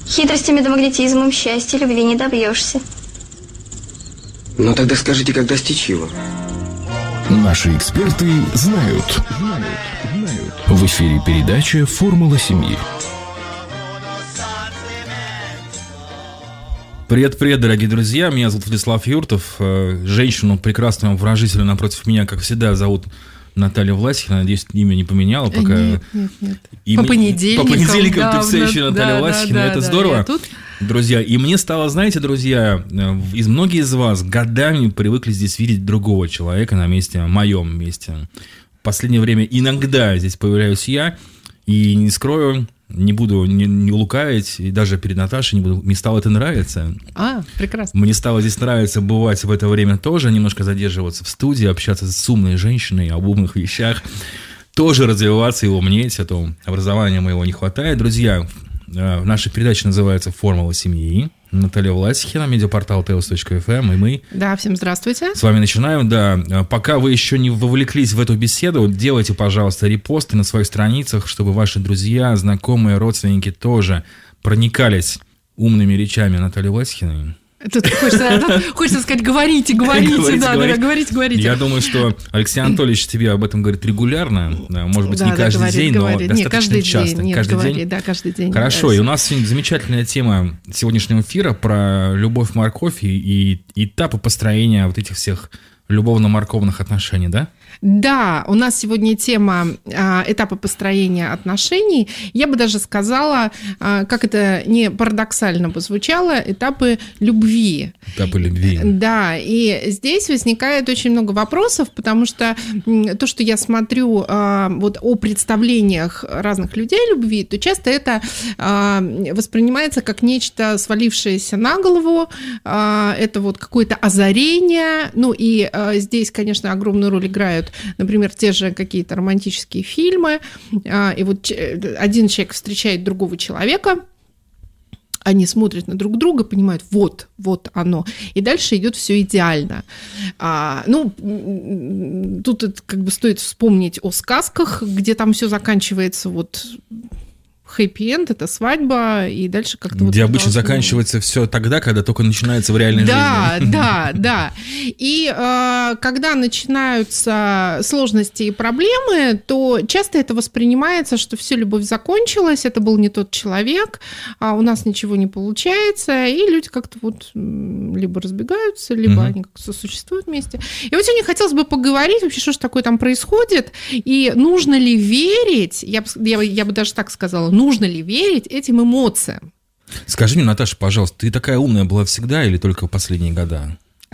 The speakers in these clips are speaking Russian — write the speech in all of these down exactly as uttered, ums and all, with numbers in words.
Хитростями да магнетизмом счастья любви не добьешься. Ну тогда скажите, как достичь его? Наши эксперты знают. В эфире передача «Формула семьи». Привет-привет, дорогие друзья, меня зовут Владислав Юртов. Женщину, прекрасную обворожительную напротив меня, как всегда, зовут Наталья Власихина. Надеюсь, имя не поменяла пока. Нет, нет, нет. И по мне... понедельникам. По понедельникам да, ты все еще да, Наталья да, Власихина, да, это да, здорово. Тут... Друзья, и мне стало, знаете, друзья, из многие из вас годами привыкли здесь видеть другого человека на месте, моем месте. В последнее время иногда здесь появляюсь я, и не скрою, не буду не, не лукавить, и даже перед Наташей не буду, мне стало это нравиться. А, прекрасно. Мне стало здесь нравиться бывать в это время тоже, немножко задерживаться в студии, общаться с умной женщиной об умных вещах, тоже развиваться и умнеть, а то образования моего не хватает. Друзья, наша передача называется «Формула семьи». Наталья Власихина, медиапортал теос точка эф эм, и мы... Да, всем здравствуйте. С вами начинаем, да. Пока вы еще не вовлеклись в эту беседу, делайте, пожалуйста, репосты на своих страницах, чтобы ваши друзья, знакомые, родственники тоже проникались умными речами Натальи Власихиной. Тут хочется, хочется сказать, говорите, говорите, говорите, да, говорите. да, говорите, говорите. Я думаю, что Алексей Анатольевич тебе об этом говорит регулярно, может быть, да, не каждый да, говорит, день, говорит. но Нет, достаточно каждый часто. День, нет, каждый говорит, день. Да, каждый день. Хорошо, и у нас сегодня замечательная тема сегодняшнего эфира про любовь-морковь и, и этапы построения вот этих всех любовно-морковных отношений, да? Да, у нас сегодня тема а, этапа построения отношений. Я бы даже сказала, а, как это не парадоксально бы звучало, этапы любви. Этапы любви. Да, и здесь возникает очень много вопросов, потому что то, что я смотрю а, вот о представлениях разных людей о любви, то часто это а, воспринимается как нечто свалившееся на голову, а, это вот какое-то озарение, ну и а, здесь, конечно, огромную роль играют, например, те же какие-то романтические фильмы, и вот один человек встречает другого человека, они смотрят на друг друга, понимают, вот, вот оно, и дальше идет все идеально. А, ну, тут как бы стоит вспомнить о сказках, где там все заканчивается вот... Хэппи-энд – это свадьба, и дальше как-то... Где вот обычно должно... заканчивается все тогда, когда только начинается в реальной да, жизни. Да, да, да. И э, когда начинаются сложности и проблемы, то часто это воспринимается, что все, любовь закончилась, это был не тот человек, а у нас ничего не получается, и люди как-то вот либо разбегаются, либо mm-hmm. они как-то сосуществуют вместе. И вот сегодня хотелось бы поговорить вообще, что же такое там происходит, и нужно ли верить, я бы, я, я бы даже так сказала, нужно ли верить этим эмоциям? Скажи мне, Наташа, пожалуйста, ты такая умная была всегда или только в последние года?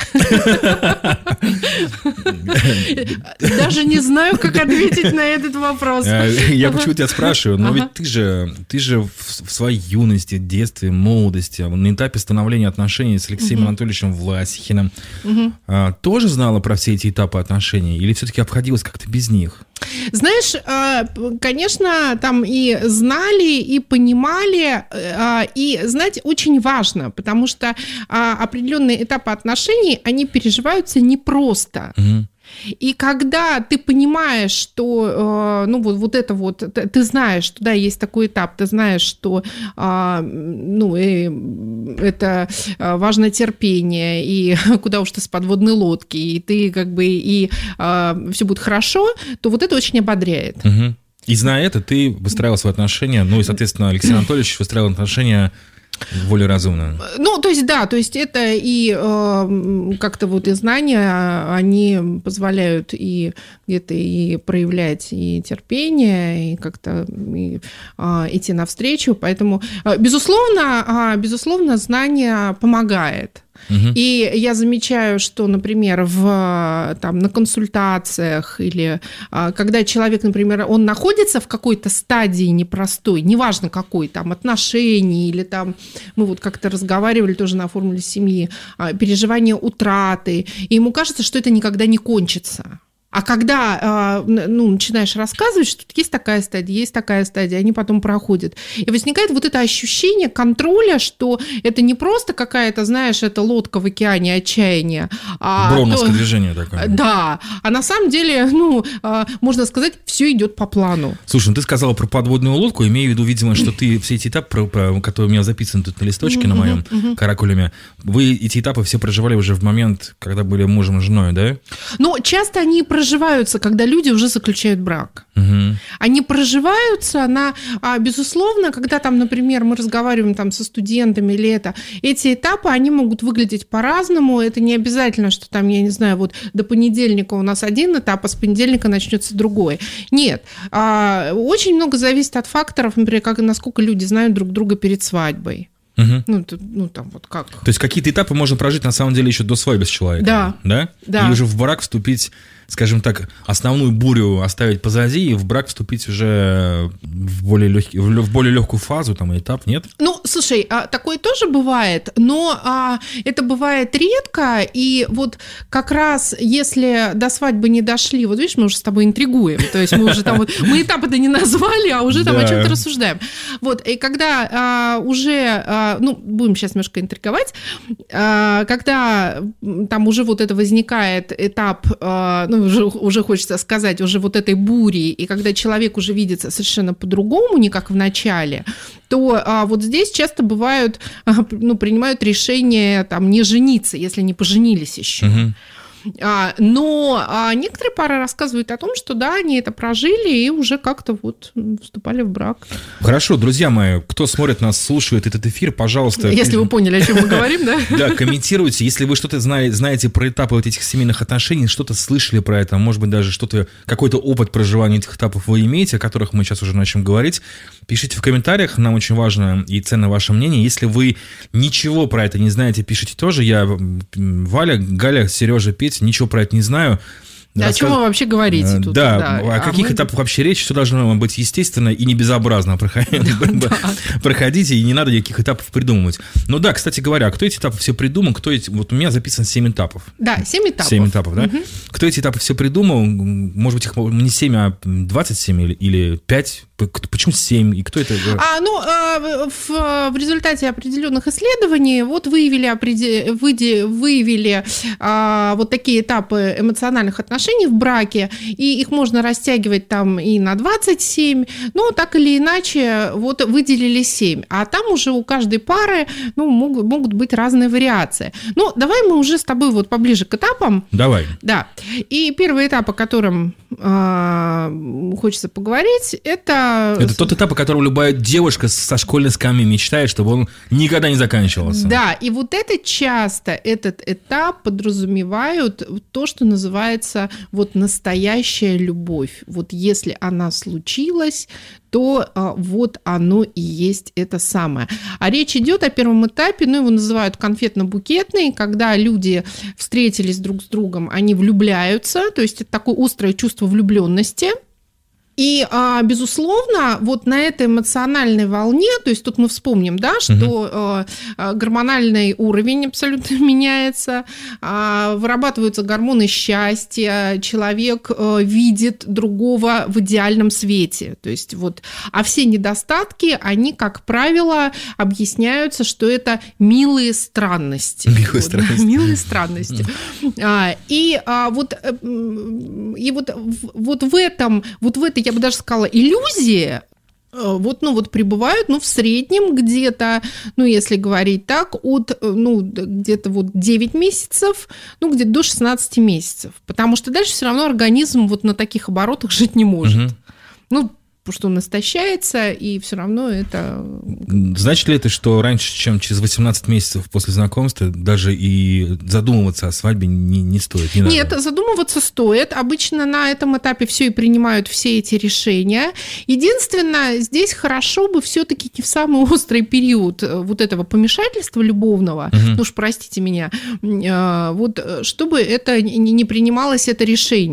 Даже не знаю, как ответить на этот вопрос. Я почему тебя спрашиваю, но ведь ты же, ты же в своей юности, детстве, молодости, на этапе становления отношений с Алексеем Анатольевичем Власихиным тоже знала про все эти этапы отношений или все-таки обходилась как-то без них? Знаешь, конечно, там и знали, и понимали, и знать очень важно, потому что определенные этапы отношений, они переживаются непросто. Угу. И когда ты понимаешь, что, ну, вот, вот это вот, ты знаешь, что, да, есть такой этап, ты знаешь, что, ну, это важно терпение, и куда уж ты с подводной лодки, и ты как бы, и все будет хорошо, то вот это очень ободряет. Угу. И зная это, ты выстраивал свои отношения, ну, и, соответственно, Алексей Анатольевич выстраивал отношения более разумно. Ну, то есть, да, то есть это и э, как-то вот и знания, они позволяют и где-то и проявлять и терпение, и как-то и, э, идти навстречу, поэтому, э, безусловно, э, безусловно, знание помогает. Угу. И я замечаю, что, например, в, там, на консультациях или когда человек, например, он находится в какой-то стадии непростой, неважно какой, там, отношений или там, мы вот как-то разговаривали тоже на формуле семьи, переживание утраты, и ему кажется, что это никогда не кончится. А когда ну, начинаешь рассказывать, что есть такая стадия, есть такая стадия, они потом проходят. И возникает вот это ощущение контроля, что это не просто какая-то, знаешь, это лодка в океане отчаяния. А Броуновское то, движение такое. Да. А на самом деле, ну, можно сказать, все идет по плану. Слушай, ну ты сказала про подводную лодку, имею в виду, видимо, что ты все эти этапы, про, про, которые у меня записаны тут на листочке, на моем каракулюме, вы эти этапы все проживали уже в момент, когда были мужем и женой, да? Ну, часто они проживали проживаются, когда люди уже заключают брак. Угу. Они проживаются на, безусловно, когда там, например, мы разговариваем там со студентами или это, эти этапы, они могут выглядеть по-разному. Это не обязательно, что там, я не знаю, вот до понедельника у нас один этап, а с понедельника начнется другой. Нет. Очень много зависит от факторов, например, как, насколько люди знают друг друга перед свадьбой. Угу. Ну, то, ну, там вот как. То есть какие-то этапы можно прожить на самом деле еще до свадьбы с человеком. Да. Да? Да. И уже в брак вступить, скажем так, основную бурю оставить позади, и в брак вступить уже в более, легкий, в более легкую фазу, там, этап, нет? Ну, слушай, такое тоже бывает, но а, это бывает редко, и вот как раз если до свадьбы не дошли, вот видишь, мы уже с тобой интригуем, то есть мы уже там, вот, мы этапы-то не назвали, а уже там о чем-то рассуждаем. Вот, и когда а, уже, а, ну, будем сейчас немножко интриговать, а, когда там уже вот это возникает этап, а, ну, уже, уже хочется сказать, уже вот этой бури, и когда человек уже видится совершенно по-другому, не как в начале, то а, вот здесь часто бывают, а, ну, принимают решение там не жениться, если не поженились еще. Угу. А, но а, некоторые пары рассказывают о том, что да, они это прожили и уже как-то вот вступали в брак. Хорошо, друзья мои, кто смотрит нас, слушает этот эфир, пожалуйста... Если вы поняли, о чем мы говорим, да? Да, комментируйте, если вы что-то знаете про этапы вот этих семейных отношений, что-то слышали про это, может быть, даже что-то, какой-то опыт проживания этих этапов вы имеете, о которых мы сейчас уже начнем говорить, пишите в комментариях, нам очень важно и ценно ваше мнение. Если вы ничего про это не знаете, пишите тоже. Я, Валя, Галя, Сережа, Петя, ничего про это не знаю. Да, Рассказ... О чем вы вообще говорите тут? Да, да. о каких а мы... этапах вообще речь, все должно быть естественно и не безобразно проходите, и не надо никаких этапов придумывать. Ну да, кстати говоря, кто эти этапы все придумал, кто эти... Вот у меня записано семь этапов. Да, семь этапов. семь этапов, да? Угу. Кто эти этапы все придумал, может быть, их не семь, а двадцать семь или, или пять? Почему семь? И кто это? А, ну, в, в результате определенных исследований вот выявили, выявили а, вот такие этапы эмоциональных отношений в браке, и их можно растягивать там и на двадцать семь, но так или иначе вот выделили семь, а там уже у каждой пары ну, могут, могут быть разные вариации. Ну, давай мы уже с тобой вот поближе к этапам. Давай. Да. И первый этап, о котором э, хочется поговорить, это... Это тот этап, о котором любая девушка со школьной скамьи мечтает, чтобы он никогда не заканчивался. Да, и вот это часто, этот этап подразумевают то, что называется вот настоящая любовь. Вот если она случилась, то а, вот оно и есть это самое. А речь идет о первом этапе, ну, его называют конфетно-букетный, когда люди встретились друг с другом, они влюбляются, то есть это такое острое чувство влюбленности. И, безусловно, вот на этой эмоциональной волне, то есть тут мы вспомним, да, что угу. гормональный уровень абсолютно меняется, вырабатываются гормоны счастья, человек видит другого в идеальном свете. То есть вот, а все недостатки, они, как правило, объясняются, что это милые странности. Милые вот, странности. Да, милые странности. И вот, и вот, вот в этом, вот в этой, я бы даже сказала, иллюзия, вот, ну, вот пребывают, ну, в среднем где-то, ну, если говорить так, от, ну, где-то вот девять месяцев, ну, где-то до шестнадцати месяцев, потому что дальше все равно организм вот на таких оборотах жить не может. Угу. Ну, потому что он истощается, и все равно это... Значит ли это, что раньше, чем через восемнадцать месяцев после знакомства, даже и задумываться о свадьбе не, не стоит? Не Нет, надо. задумываться стоит. Обычно на этом этапе все и принимают все эти решения. Единственное, здесь хорошо бы все-таки не в самый острый период вот этого помешательства любовного, угу. ну уж простите меня, вот чтобы это не принималось это решение.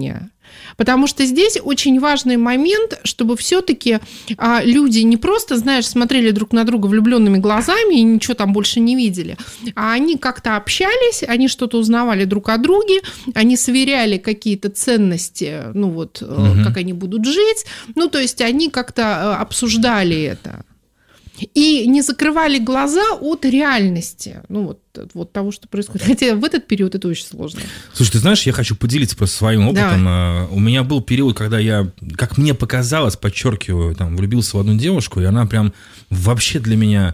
Потому что здесь очень важный момент, чтобы все-таки а, люди не просто, знаешь, смотрели друг на друга влюбленными глазами и ничего там больше не видели, а они как-то общались, они что-то узнавали друг о друге, они сверяли какие-то ценности, ну вот, угу. как они будут жить, ну то есть они как-то обсуждали это. И не закрывали глаза от реальности, ну вот, вот того, что происходит. Хотя в этот период это очень сложно. Слушай, ты знаешь, я хочу поделиться просто своим опытом. Да. У меня был период, когда я, как мне показалось, подчеркиваю, там, влюбился в одну девушку, и она прям вообще для меня...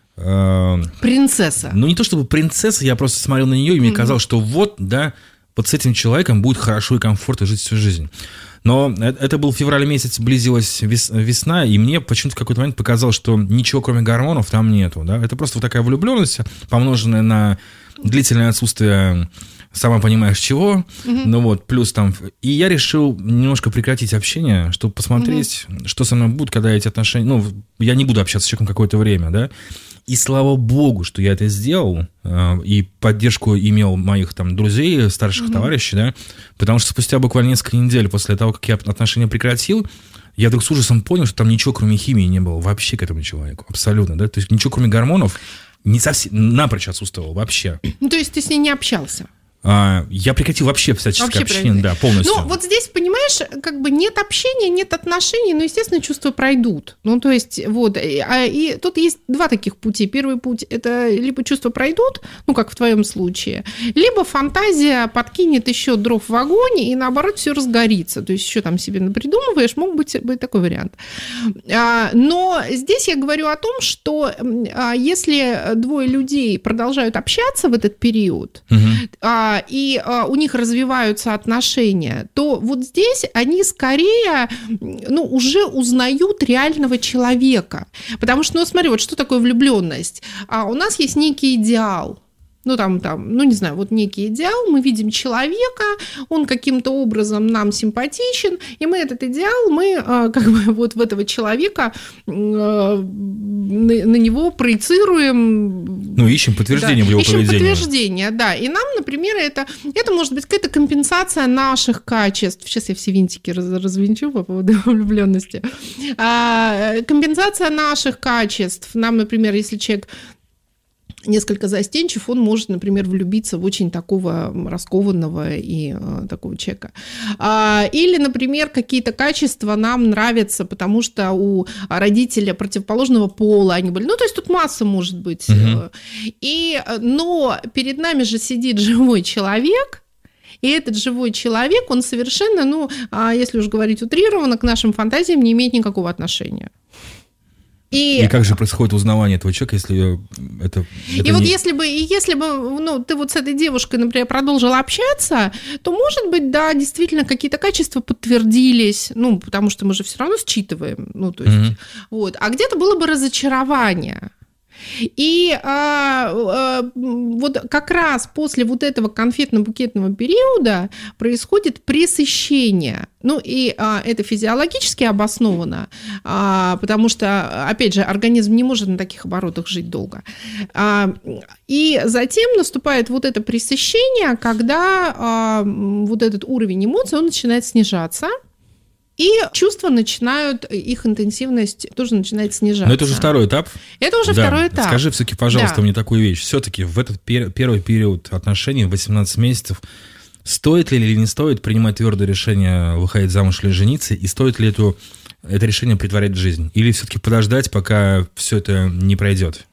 Э, принцесса. Ну, не то чтобы принцесса, я просто смотрел на нее, и мне mm-hmm. казалось, что вот, да, вот с этим человеком будет хорошо и комфортно жить всю жизнь. Но это был февраль месяц, близилась весна, и мне почему-то в какой-то момент показалось, что ничего кроме гормонов там нету. Да? Это просто вот такая влюбленность, помноженная на длительное отсутствие, сама понимаешь, чего. Mm-hmm. Ну вот, плюс там... И я решил немножко прекратить общение, чтобы посмотреть, mm-hmm. что со мной будет, когда эти отношения... Ну, я не буду общаться с человеком какое-то время, да. И слава богу, что я это сделал, и поддержку имел моих там друзей, старших mm-hmm. товарищей, да, потому что спустя буквально несколько недель после того, как я отношения прекратил, я вдруг с ужасом понял, что там ничего, кроме химии, не было вообще к этому человеку, абсолютно, да, то есть ничего, кроме гормонов, не совсем, напрочь отсутствовало вообще. Ну, то есть ты с ней не общался? А, я прекратил вообще всяческое вообще общение, правильно. Да, полностью. Ну, вот здесь, понимаешь, как бы нет общения, нет отношений, но, естественно, чувства пройдут. Ну, то есть, вот, а, и тут есть два таких пути. Первый путь – это либо чувства пройдут, ну, как в твоем случае, либо фантазия подкинет еще дров в огонь, и, наоборот, все разгорится. То есть, еще там себе напридумываешь, мог быть, быть такой вариант. А, но здесь я говорю о том, что а, если двое людей продолжают общаться в этот период, угу. а, и а, у них развиваются отношения, то вот здесь они скорее, ну, уже узнают реального человека. Потому что, ну, смотри, вот что такое влюбленность? А у нас есть некий идеал. Ну, там, там, ну, не знаю, вот некий идеал, мы видим человека, он каким-то образом нам симпатичен, и мы этот идеал, мы как бы вот в этого человека, на, на него проецируем. Ну, ищем подтверждение, да, в его ищем поведении. Ищем подтверждение, да. И нам, например, это, это может быть какая-то компенсация наших качеств. Сейчас я все винтики раз, развинчу по поводу влюбленности. А, компенсация наших качеств. Нам, например, если человек несколько застенчив, он может, например, влюбиться в очень такого раскованного и э, такого человека. А, или, например, какие-то качества нам нравятся, потому что у родителя противоположного пола они были. Ну, то есть тут масса может быть. Угу. И, но перед нами же сидит живой человек, и этот живой человек, он совершенно, ну, если уж говорить утрированно, к нашим фантазиям не имеет никакого отношения. И, и как же происходит узнавание этого человека, если это... это и вот не... если бы, и если бы ну, ты вот с этой девушкой, например, продолжила общаться, то, может быть, да, действительно какие-то качества подтвердились, ну, потому что мы же все равно считываем, ну, то есть, mm-hmm. вот, а где-то было бы разочарование. И а, а, вот как раз после вот этого конфетно-букетного периода происходит пресыщение. Ну и а, это физиологически обосновано, а, потому что, опять же, организм не может на таких оборотах жить долго. А, и затем наступает вот это пресыщение, когда а, вот этот уровень эмоций, он начинает снижаться. И чувства начинают, их интенсивность тоже начинает снижаться. Но это уже второй этап. Это уже да. второй этап. Скажи все-таки, пожалуйста, да. мне такую вещь. Все-таки в этот пер- первый период отношений, восемнадцать месяцев, стоит ли или не стоит принимать твердое решение выходить замуж или жениться, и стоит ли эту, это решение претворять в жизнь? Или все-таки подождать, пока все это не пройдет?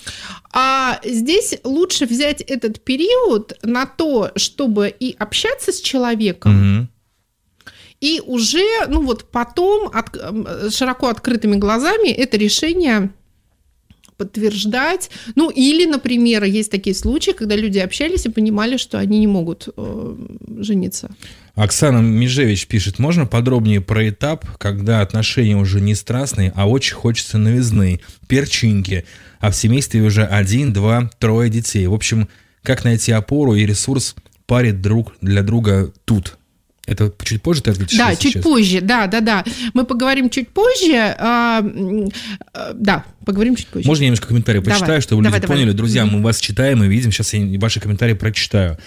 А здесь лучше взять этот период на то, чтобы и общаться с человеком, угу. и уже, ну вот потом от, широко открытыми глазами это решение подтверждать. Ну или, например, есть такие случаи, когда люди общались и понимали, что они не могут э, жениться. Оксана Межевич пишет, можно подробнее про этап, когда отношения уже не страстные, а очень хочется новизны, перчинки, а в семействе уже один, два, трое детей. В общем, как найти опору и ресурс паре друг для друга тут? Это чуть позже ты ответишь? Да, чуть сейчас? позже, да, да, да. Мы поговорим чуть позже. А, а, да, поговорим чуть позже. Можно я немножко комментарии прочитаю, давай, чтобы давай, люди давай. поняли? Друзья, мы вас читаем и видим. Сейчас я ваши комментарии прочитаю.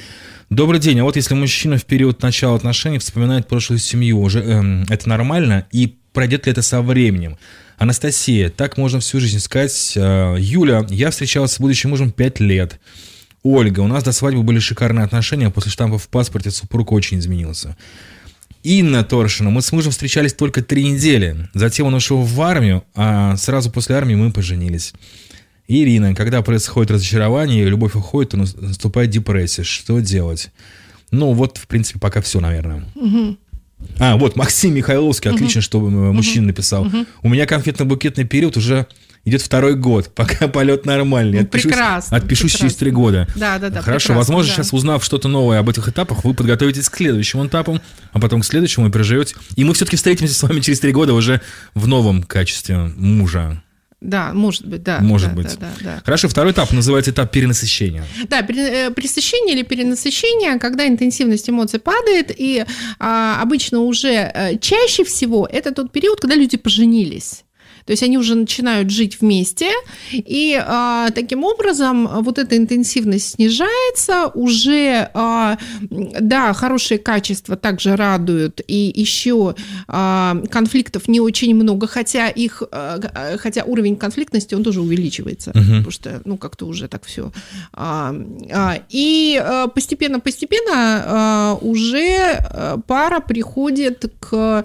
Добрый день. А вот если мужчина в период начала отношений вспоминает прошлую семью, уже эм, это нормально? И пройдет ли это со временем? Анастасия, так можно всю жизнь сказать. Э, Юля, я встречалась с будущим мужем пять лет. Ольга, у нас до свадьбы были шикарные отношения, а после штампа в паспорте супруг очень изменился. Инна Торшина, мы с мужем встречались только три недели. Затем он ушел в армию, а сразу после армии мы поженились. Ирина, когда происходит разочарование, любовь уходит, то наступает депрессия. Что делать? Ну, вот, в принципе, пока все, наверное. Угу. А, вот, Максим Михайловский, отлично, угу. что мужчина написал. Угу. У меня конфетно-букетный период уже идет второй год, пока полет нормальный. Ну, отпишусь, прекрасно. Отпишусь прекрасно. через три года. Да, да, да. Хорошо, возможно, да. Сейчас, узнав что-то новое об этих этапах, вы подготовитесь к следующим этапам, а потом к следующему и переживете. И мы все-таки встретимся с вами через три года уже в новом качестве мужа. Да, может быть, да. Может да, быть. Да, да, да. Хорошо, второй этап называется этап перенасыщения. Да, перенасыщение или перенасыщение, когда интенсивность эмоций падает, и а, обычно уже чаще всего это тот период, когда люди поженились. То есть они уже начинают жить вместе, и а, таким образом вот эта интенсивность снижается, уже, а, да, хорошие качества также радуют, и еще а, конфликтов не очень много, хотя их, а, хотя уровень конфликтности, он тоже увеличивается, uh-huh. потому что, ну, как-то уже так все. А, а, и постепенно-постепенно а, уже пара приходит к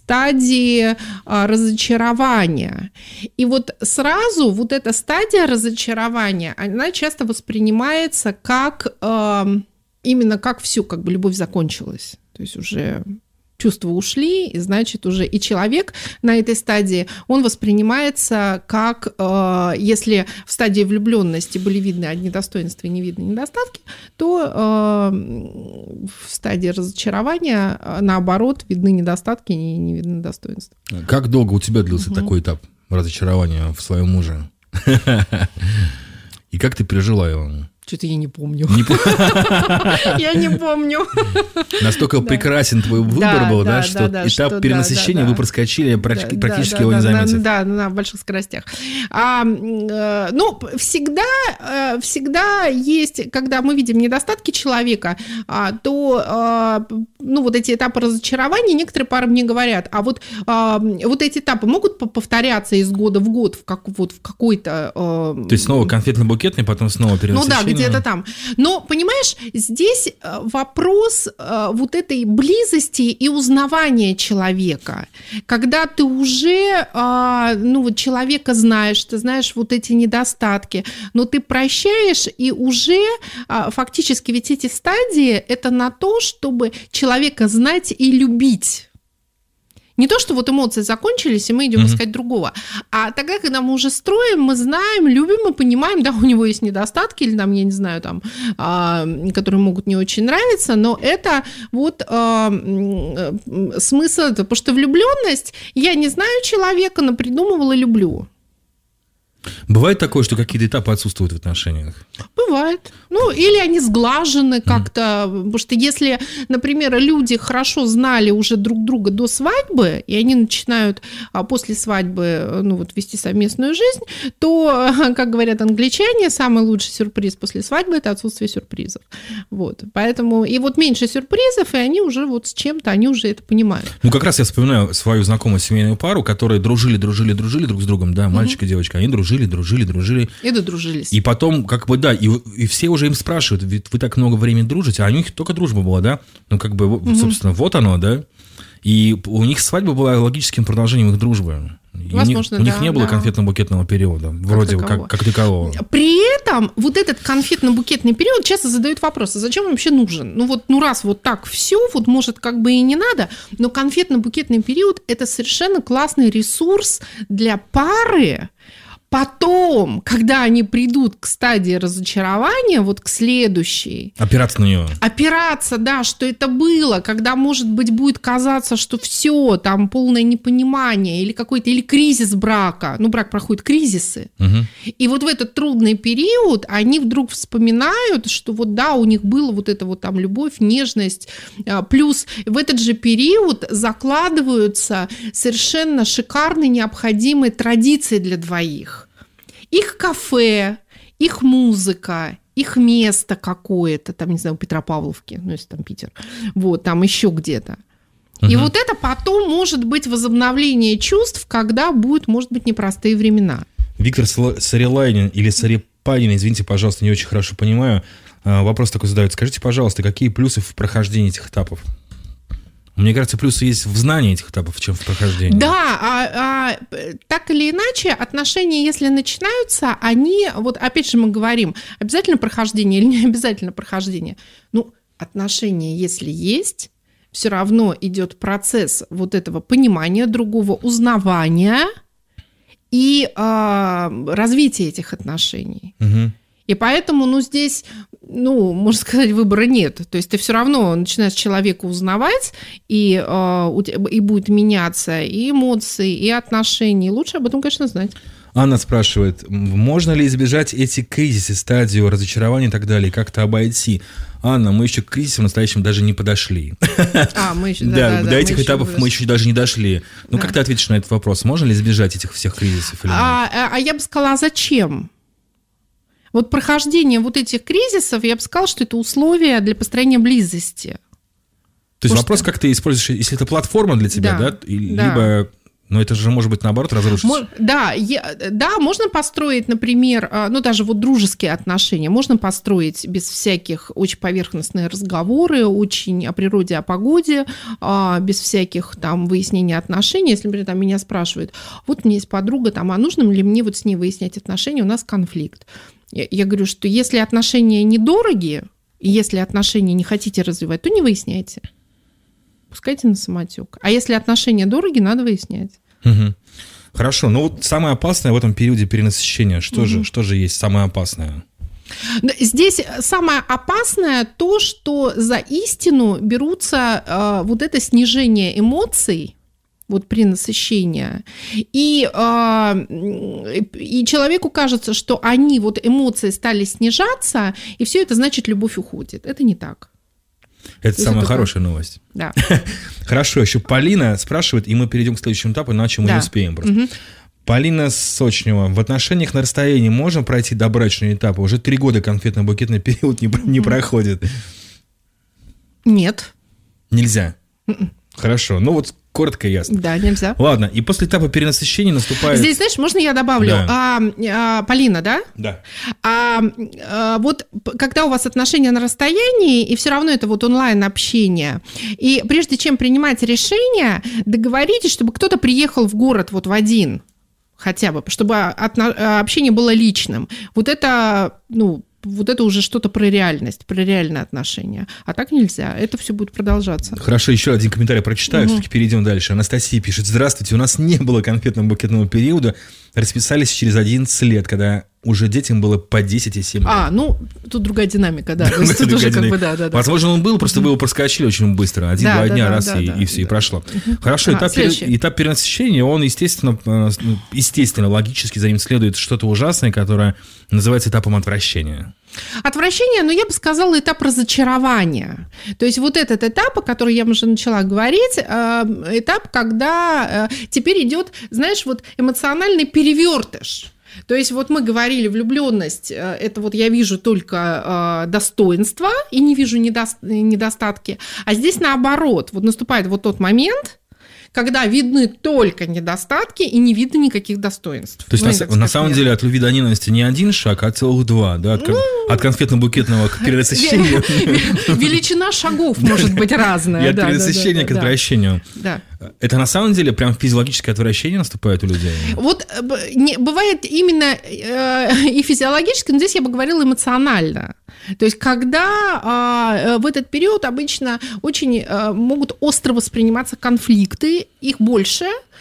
стадии а, разочарования. И вот сразу вот эта стадия разочарования, она часто воспринимается как э, именно как все, как бы любовь закончилась. То есть уже чувства ушли, и значит уже и человек на этой стадии, он воспринимается как, э, если в стадии влюбленности были видны одни достоинства и не видны недостатки, то э, в стадии разочарования, наоборот, видны недостатки и не видны достоинства. Как долго у тебя длился угу. такой этап разочарования в своем муже? И как ты пережила его? Что-то я не помню. Я не помню. Настолько прекрасен твой выбор был, да, что этап перенасыщения вы проскочили, практически его не заметив. Да, на больших скоростях. Ну, всегда, всегда есть, когда мы видим недостатки человека, то, ну, вот эти этапы разочарования, некоторые пары мне говорят, а вот, вот эти этапы могут повторяться из года в год в, как, вот, в какой-то... То есть снова конфетно-букетный, потом снова перенасыщение? Ну да, где-то там. Но, понимаешь, здесь вопрос вот этой близости и узнавания человека. Когда ты уже, ну, вот человека знаешь, ты знаешь вот эти недостатки, но ты прощаешь, и уже фактически ведь эти стадии – это на то, чтобы человека знать и любить. Не то, что вот эмоции закончились, и мы идем mm-hmm. искать другого. А тогда, когда мы уже строим, мы знаем, любим и понимаем, да, у него есть недостатки, или там, я не знаю, там, а, которые могут не очень нравиться, но это вот а, смысл этого. Потому что влюбленность, я не знаю человека, но придумывала и люблю. Бывает такое, что какие-то этапы отсутствуют в отношениях? Бывает. Ну, или они сглажены как-то. Mm. Потому что если, например, люди хорошо знали уже друг друга до свадьбы, и они начинают после свадьбы, ну, вот, вести совместную жизнь, то, как говорят англичане, самый лучший сюрприз после свадьбы – это отсутствие сюрпризов. Вот. Поэтому, и вот меньше сюрпризов, и они уже вот с чем-то, они уже это понимают. Ну, как раз я вспоминаю свою знакомую семейную пару, которые дружили, дружили, дружили друг с другом, да, мальчик mm-hmm. и девочка, они дружили, дружили, дружили. И додружились. И потом, как бы, да, и, и все уже им спрашивают, ведь вы так много времени дружите, а у них только дружба была, да? Ну, как бы, mm-hmm. собственно, вот оно, да? И у них свадьба была логическим продолжением их дружбы. Возможно, у них, да, у них не было да. конфетно-букетного периода, как вроде такового. Как, как такового. При этом вот этот конфетно-букетный период часто задают вопрос, а зачем он вообще нужен? Ну вот, ну раз вот так все, вот может как бы и не надо, но конфетно-букетный период – это совершенно классный ресурс для пары. Потом, когда они придут к стадии разочарования, вот к следующей... Опираться на нее. Опираться, да, что это было, когда, может быть, будет казаться, что все, там полное непонимание или какой-то, или кризис брака. Ну, брак проходит кризисы. Угу. И вот в этот трудный период они вдруг вспоминают, что вот да, у них было вот это вот там любовь, нежность. Плюс в этот же период закладываются совершенно шикарные, необходимые традиции для двоих. Их кафе, их музыка, их место какое-то, там, не знаю, у Петропавловки, ну, если там Питер, вот, там еще где-то. И Мгм. вот это потом может быть возобновление чувств, когда будут, может быть, непростые времена. Виктор Сла- Сарилайнин или Сарипанин, извините, пожалуйста, не очень хорошо понимаю. А, Вопрос такой задают. Скажите, пожалуйста, какие плюсы в прохождении этих этапов? Мне кажется, плюсы есть в знании этих этапов, чем в прохождении. Да, а, а, так или иначе, отношения, если начинаются, они, вот опять же мы говорим, обязательно прохождение или не обязательно прохождение? Ну, отношения, если есть, все равно идет процесс вот этого понимания другого, узнавания и а, развития этих отношений. Мгм. И поэтому, ну, здесь, ну, можно сказать, выбора нет. То есть ты все равно начинаешь человека узнавать, и, э, у те- и будет меняться и эмоции, и отношения. И лучше об этом, конечно, знать. Анна спрашивает, м, можно ли избежать эти кризисы, стадию разочарования и так далее, как-то обойти? Анна, мы еще к кризису настоящему даже не подошли. А, мы еще... Да, до этих мы этапов еще мы еще даже не дошли. Ну, Да. как ты ответишь на этот вопрос? Можно ли избежать этих всех кризисов или нет? А, а- а я бы сказала, а зачем? Вот прохождение вот этих кризисов, я бы сказала, что это условия для построения близости. То есть Потому вопрос, что- как ты используешь, если это платформа для тебя, Да, да, и- да. либо, но это же может быть наоборот разрушить. Мо- Да, я- да, можно построить, например, а, ну даже вот дружеские отношения, можно построить без всяких очень поверхностные разговоры, очень о природе, о погоде, а, без всяких там выяснений отношений. Если, например, там меня спрашивают, вот у меня есть подруга, там, а нужно ли мне вот с ней выяснять отношения, у нас конфликт. Я, я говорю, что если отношения недорогие, и если отношения не хотите развивать, то не выясняйте. Пускайте на самотек. А если отношения дорогие, надо выяснять. Мгм. Хорошо, ну вот самое опасное в этом периоде перенасыщения, что же, что же есть самое опасное? Но здесь самое опасное то, что за истину берутся э, вот это снижение эмоций, вот при насыщении, и, э, и человеку кажется, что они, вот эмоции стали снижаться, и все это значит, любовь уходит. Это не так. Это есть самая это хорошая новость. Да. Хорошо, еще Полина спрашивает, и мы перейдем к следующему этапу, иначе мы Да. не успеем просто. Полина Сочнева. В отношениях на расстоянии можно пройти до брачного этапа? Уже три года конфетно-букетный период не, не проходит. Нет. Нельзя. Хорошо, ну вот коротко и ясно. Да, нельзя. Ладно, и после этапа перенасыщения наступает... Здесь, знаешь, можно я добавлю? Да. А, а, Полина, да? Да. А, а, вот п- когда у вас отношения на расстоянии, и все равно это вот онлайн-общение, и прежде чем принимать решение, договоритесь, чтобы кто-то приехал в город вот в один хотя бы, чтобы отно- общение было личным. Вот это, ну, вот это уже что-то про реальность, про реальные отношения. А так нельзя, это все будет продолжаться. Хорошо, еще один комментарий прочитаю, Мгм. все-таки перейдем дальше. Анастасия пишет. Здравствуйте, у нас не было конфетно-букетного периода. Расписались через одиннадцать лет, когда уже детям было по десять и семь лет. А, ну, тут другая динамика, да. То есть тут уже как бы, да, да, да. Возможно, он был, просто вы его проскочили очень быстро. Один-два Да, да, дня, да, раз, да, и, да, и все, и да. прошло. Хорошо, Ага, этап, пере- следующий. этап перенасыщения, он, естественно, э, ну, естественно, логически за ним следует что-то ужасное, которое называется этапом отвращения. Отвращение, но я бы сказала, этап разочарования. То есть вот этот этап, о котором я уже начала говорить, э, этап, когда э, теперь идет, знаешь, вот эмоциональный перевертыш. То есть вот мы говорили, влюбленность, э, это вот я вижу только э, достоинства и не вижу недос- недостатки. А здесь наоборот, вот наступает вот тот момент, когда видны только недостатки и не видно никаких достоинств. То есть, Ну, на, это с- на как самом нет. деле, от любви до ненависти не один шаг, а целых два, да? От, кон- Ну, от конфетно-букетного к перенасыщению. Величина шагов может быть разная. И от да, да, перенасыщения да, к да, отвращению. да. Это на самом деле прям физиологическое отвращение наступает у людей? Вот э, б- не- бывает именно э, и физиологически, но здесь я бы говорила эмоционально. То есть когда а, э, в этот период обычно очень э, могут остро восприниматься конфликты, их больше,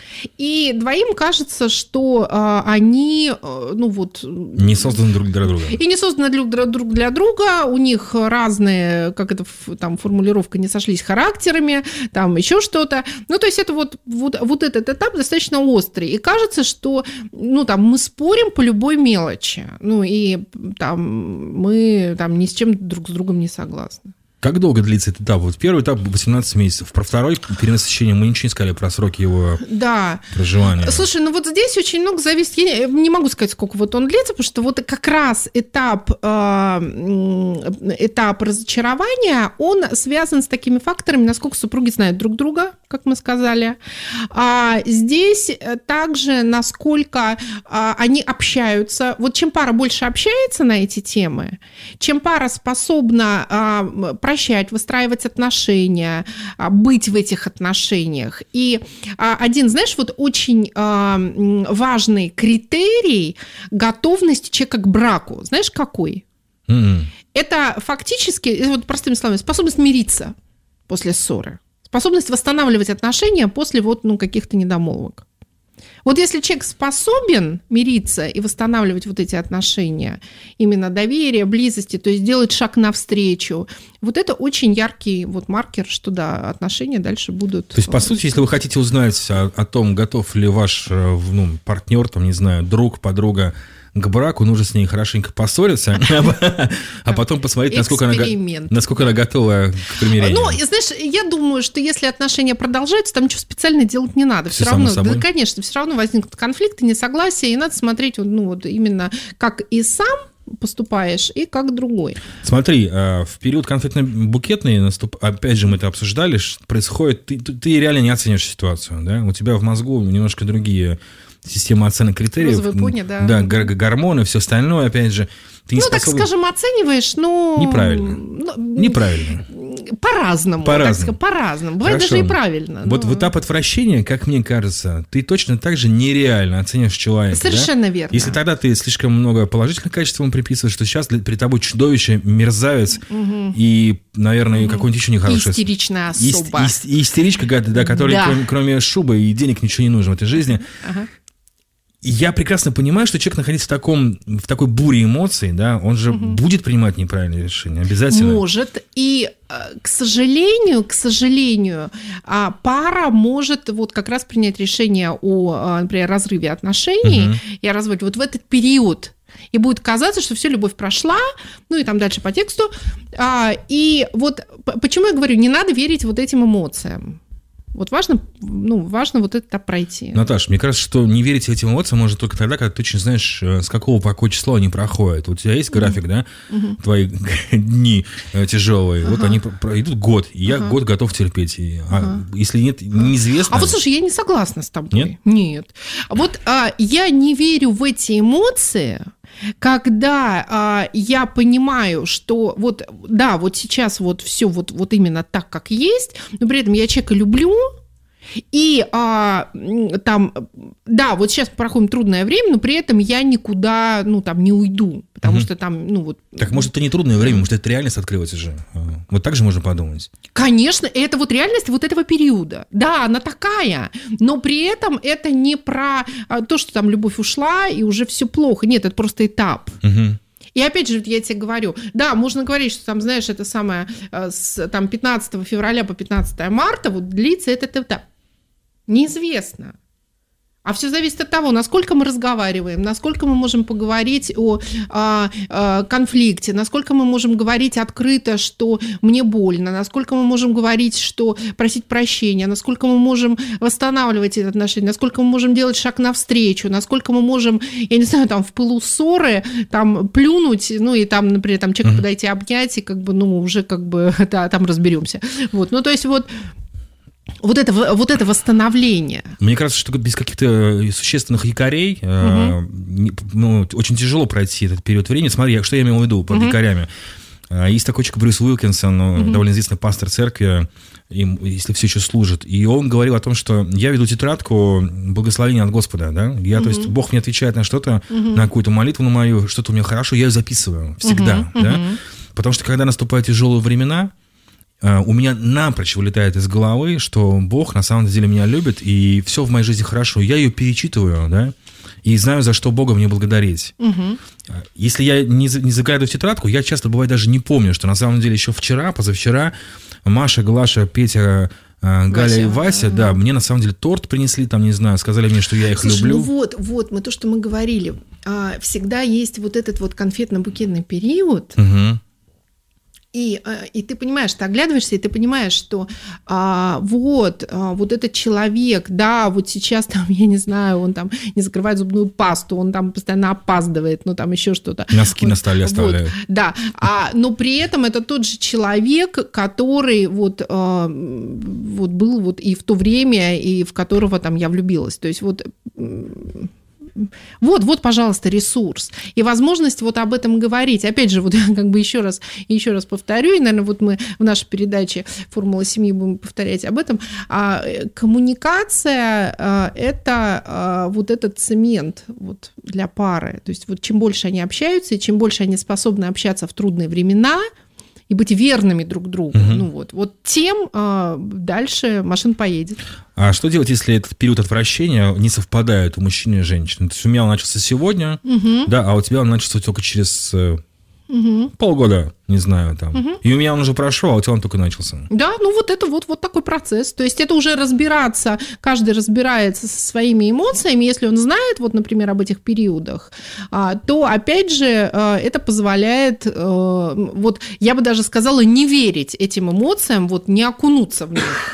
и двоим кажется, что э, они, э, ну вот... Не созданы друг для друга. И не созданы друг для, друг для друга, у них разные, как это ф- там формулировка, не сошлись характерами, там еще что-то. Ну, то есть это вот, вот, вот этот этап достаточно острый. И кажется, что, ну, там, мы спорим по любой мелочи, ну, и там мы там ни с чем друг с другом не согласны. Как долго длится этот этап? Вот первый этап восемнадцать месяцев. Про второй перенасыщение мы ничего не сказали про сроки его да. проживания. Слушай, ну вот здесь очень много зависит. Я не могу сказать, сколько вот он длится, потому что вот как раз этап, этап разочарования, он связан с такими факторами, насколько супруги знают друг друга, как мы сказали. А здесь также, насколько они общаются. Вот чем пара больше общается на эти темы, чем пара способна прощать, выстраивать отношения, быть в этих отношениях. И один, знаешь, вот очень важный критерий готовности человека к браку. Знаешь, какой? Mm-hmm. Это фактически, вот простыми словами, способность мириться после ссоры, способность восстанавливать отношения после вот, ну, каких-то недомолвок. Вот если человек способен мириться и восстанавливать вот эти отношения, именно доверие, близости, то есть делать шаг навстречу, вот это очень яркий вот маркер, что да, отношения дальше будут. То есть, по сути, если вы хотите узнать о, о том, готов ли ваш ну, партнер, там, не знаю, друг, подруга к браку, нужно с ней хорошенько поссориться, а потом посмотреть, насколько она, насколько она готова к примирению. Ну, знаешь, я думаю, что если отношения продолжаются, там ничего специально делать не надо. Все, все равно, да, конечно, все равно возникнут конфликты, несогласия, и надо смотреть, ну, вот именно как и сам поступаешь, и как другой. Смотри, в период конфликтно-букетный, опять же, мы это обсуждали, происходит, ты, ты реально не оценишь ситуацию, да? У тебя в мозгу немножко другие система оценок критериев, пони, да. Да, гормоны, все остальное, опять же. Ты ну, способен... так скажем, оцениваешь, ну... Неправильно. Ну, Неправильно. По-разному. По-разному. Так сказать, по-разному. Бывает Хорошо. Даже и правильно. Вот но... в этап отвращения, как мне кажется, ты точно так же нереально оценишь человека. Совершенно да? верно. Если тогда ты слишком много положительных качеств ему приписываешь, что сейчас перед тобой чудовище, мерзавец угу. и, наверное, угу. какой-нибудь еще нехороший... Истеричная особа. И, и, и истеричка, да, которой да. Кроме, кроме шубы и денег ничего не нужно в этой жизни. Ага. Я прекрасно понимаю, что человек, находится в, таком, в такой буре эмоций, да, он же угу. будет принимать неправильные решения, обязательно. Может, и, к сожалению, к сожалению, пара может вот как раз принять решение о, например, разрыве отношений угу. и о разводе вот в этот период. И будет казаться, что все, любовь прошла, ну и там дальше по тексту. И вот почему я говорю, не надо верить вот этим эмоциям. Вот важно, ну, важно вот это пройти. Наташ, мне кажется, что не верить этим эмоциям можно только тогда, когда ты точно знаешь, с какого по какое число они проходят. Вот у тебя есть график, mm-hmm. да, mm-hmm. твои дни тяжелые, uh-huh. вот они идут год, и я uh-huh. год готов терпеть. И, uh-huh. а если нет, неизвестно... А вот, слушай, я не согласна с тобой. Нет? Нет. Вот а, я не верю в эти эмоции, когда а, я понимаю, что вот, да, вот сейчас вот все вот, вот именно так, как есть, но при этом я человека люблю, и а, там, да, вот сейчас проходит трудное время, но при этом я никуда, ну, там, не уйду, потому угу. что там, ну, вот... Так, может, это не трудное время, может, это реальность открывается же. Вот так же можно подумать. Конечно, это вот реальность вот этого периода. Да, она такая, но при этом это не про то, что там любовь ушла, и уже все плохо. Нет, это просто этап. Угу. И опять же, я тебе говорю, да, можно говорить, что там, знаешь, это самое, с там, пятнадцатого февраля по пятнадцатое марта вот длится этот этап. Неизвестно. А все зависит от того, насколько мы разговариваем, насколько мы можем поговорить о, о, о конфликте, насколько мы можем говорить открыто, что мне больно, насколько мы можем говорить, что просить прощения, насколько мы можем восстанавливать эти отношения, насколько мы можем делать шаг навстречу, насколько мы можем, я не знаю, там в пылу ссоры там плюнуть, ну и там, например, там человека mm-hmm. подойти обнять, и как бы, ну, уже как бы, да, там разберемся. Вот, ну, то есть вот Вот это, вот это восстановление. Мне кажется, что без каких-то существенных якорей угу. э, ну, очень тяжело пройти этот период времени. Смотри, что я имел в виду под угу. якорями. Есть такой человек Брюс Уилкинсон, угу. довольно известный пастор церкви, им, если все еще служит. И он говорил о том, что я веду тетрадку благословения от Господа. Да? Я, угу. То есть Бог мне отвечает на что-то, угу. на какую-то молитву на мою, что-то у меня хорошо, я ее записываю всегда. Угу. Да? Угу. Потому что когда наступают тяжелые времена, у меня напрочь вылетает из головы, что Бог на самом деле меня любит, и все в моей жизни хорошо. Я ее перечитываю, да, и знаю, за что Бога мне благодарить. Угу. Если я не, не заглядываю в тетрадку, я часто, бывает, даже не помню, что на самом деле еще вчера, позавчера Маша, Глаша, Петя, Галя Вася, и Вася, да, мне на самом деле торт принесли, там, не знаю, сказали мне, что я их Слушай, люблю. Ну вот, вот, мы то, что мы говорили, всегда есть вот этот вот конфетно-букетный период, угу. И, и ты понимаешь, ты оглядываешься, и ты понимаешь, что а, вот, а, вот этот человек, да, вот сейчас там, я не знаю, он там не закрывает зубную пасту, он там постоянно опаздывает, ну там еще что-то. Носки вот, на столе оставляют. Вот, да, а, но при этом это тот же человек, который вот, а, вот был вот и в то время, и в которого там я влюбилась. То есть вот... Вот, вот, пожалуйста, ресурс и возможность вот об этом говорить. Опять же, вот я как бы еще раз, еще раз повторю, и, наверное, вот мы в нашей передаче «Формула семьи» будем повторять об этом. А, коммуникация а, – это а, вот этот цемент вот, для пары. То есть вот чем больше они общаются, и чем больше они способны общаться в трудные времена, и быть верными друг другу, угу. ну вот, вот тем а, дальше машина поедет. А что делать, если этот период отвращения не совпадает у мужчины и женщины? То есть у меня он начался сегодня, угу. да, а у тебя он начался только через угу. полгода, не знаю, там. Угу. И у меня он уже прошел, а у тебя он только начался. Да, ну вот это вот, вот такой процесс. То есть это уже разбираться, каждый разбирается со своими эмоциями. Если он знает, вот, например, об этих периодах, то, опять же, это позволяет, вот я бы даже сказала, не верить этим эмоциям, вот не окунуться в них.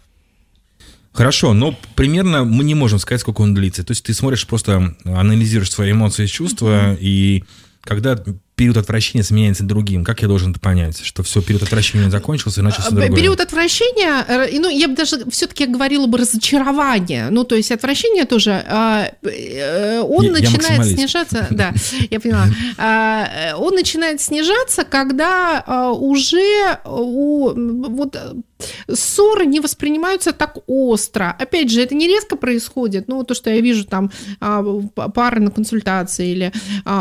Хорошо, но примерно мы не можем сказать, сколько он длится. То есть ты смотришь, просто анализируешь свои эмоции и чувства, mm-hmm. и когда период отвращения сменяется другим, как я должен это понять, что все, период отвращения закончился и начался другой? Период отвращения, ну, я бы даже все-таки говорила бы разочарование. Ну, то есть отвращение тоже, он я, начинает я снижаться, да, я поняла, он начинает снижаться, когда уже у, вот, ссоры не воспринимаются так остро. Опять же, это не резко происходит, ну, то, что я вижу там пары на консультации, или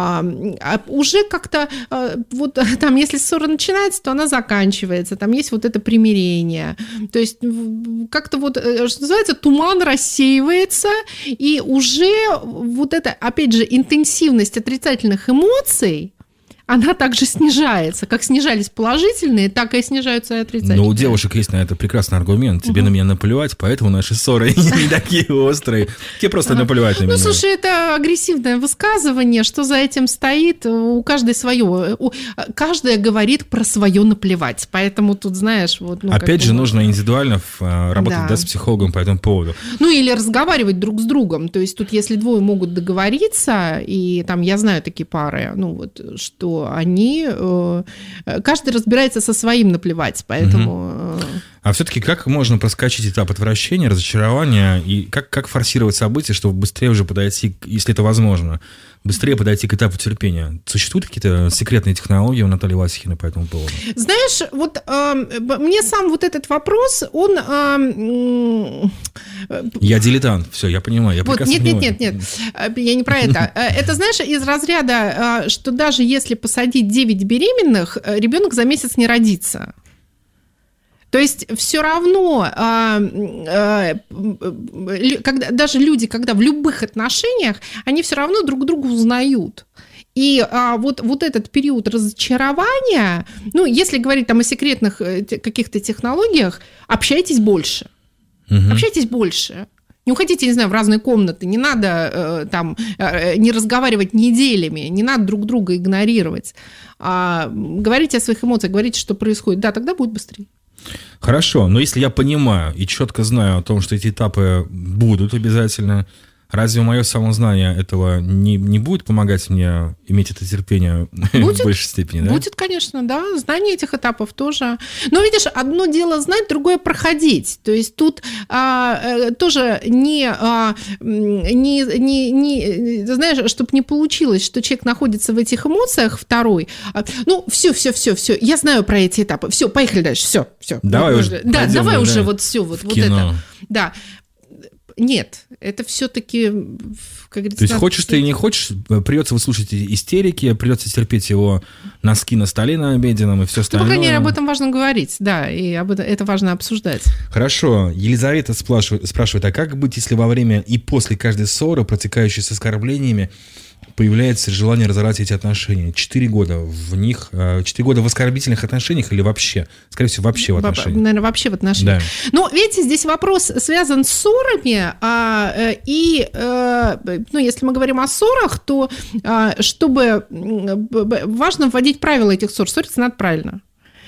уже как-то вот там, если ссора начинается, то она заканчивается, там есть вот это примирение. То есть как-то вот, что называется, туман рассеивается, и уже вот это, опять же, интенсивность отрицательных эмоций, она также снижается. Как снижались положительные, так и снижаются и отрицательные. Но у девушек есть на это прекрасный аргумент. Тебе угу. на меня наплевать, поэтому наши ссоры не такие острые. Тебе просто наплевать на меня. Ну, слушай, это агрессивное высказывание. Что за этим стоит? У каждой свое. Каждая говорит про свое наплевать. Поэтому тут, знаешь... вот. Ну, опять же, нужно индивидуально работать да. Да, с психологом по этому поводу. Ну, или разговаривать друг с другом. То есть тут, если двое могут договориться, и там я знаю такие пары, ну, вот, что они, каждый разбирается со своим наплевать, поэтому... Угу. А все-таки как можно проскочить этап отвращения, разочарования, и как, как форсировать события, чтобы быстрее уже подойти, если это возможно, быстрее подойти к этапу терпения? Существуют какие-то секретные технологии у Натальи Васихиной по этому поводу? Знаешь, вот э, мне сам вот этот вопрос, он... Э, я дилетант, все, я понимаю, я вот, прекрасно нет, понимаю. Нет, нет, нет, я не про это. Это, знаешь, из разряда, что даже если посадить девять беременных, ребенок за месяц не родится. То есть все равно, когда, даже люди, когда в любых отношениях, они все равно друг друга узнают. И а, вот, вот этот период разочарования, ну, если говорить там о секретных каких-то технологиях, общайтесь больше. Угу. Общайтесь больше. Не уходите, не знаю, в разные комнаты, не надо э, там э, не разговаривать неделями, не надо друг друга игнорировать. А, говорите о своих эмоциях, говорите, что происходит. Да, тогда будет быстрее. Хорошо, но если я понимаю и четко знаю о том, что эти этапы будут обязательно, разве мое самознание этого не, не будет помогать мне иметь это терпение будет, в большей степени? Да? Будет, конечно, да. Знание этих этапов тоже. Но видишь, одно дело знать, другое проходить. То есть тут а, тоже не, а, не, не, не, знаешь, чтобы не получилось, что человек находится в этих эмоциях, второй. А, ну, все, все, все, все. Я знаю про эти этапы. Все, поехали дальше. Все, все. Давай ну, уже. Да, давай да, уже вот все, вот, вот это. Да. Нет, это все-таки, как говорится... То есть хочешь ты и не хочешь, придется выслушать истерики, придется терпеть его носки на столе на обеденном и все остальное. Ну, по крайней мере, об этом важно говорить, да, и об этом, это важно обсуждать. Хорошо. Елизавета спрашивает, спрашивает, а как быть, если во время и после каждой ссоры, протекающей с оскорблениями, появляется желание разорвать эти отношения? Четыре года в них, четыре года в оскорбительных отношениях или вообще? Скорее всего, вообще в отношениях. Наверное, вообще в отношениях. Да. Но, видите, здесь вопрос связан с ссорами, а, и, а, ну, если мы говорим о ссорах, то а, чтобы важно вводить правила этих ссор. Ссориться надо правильно.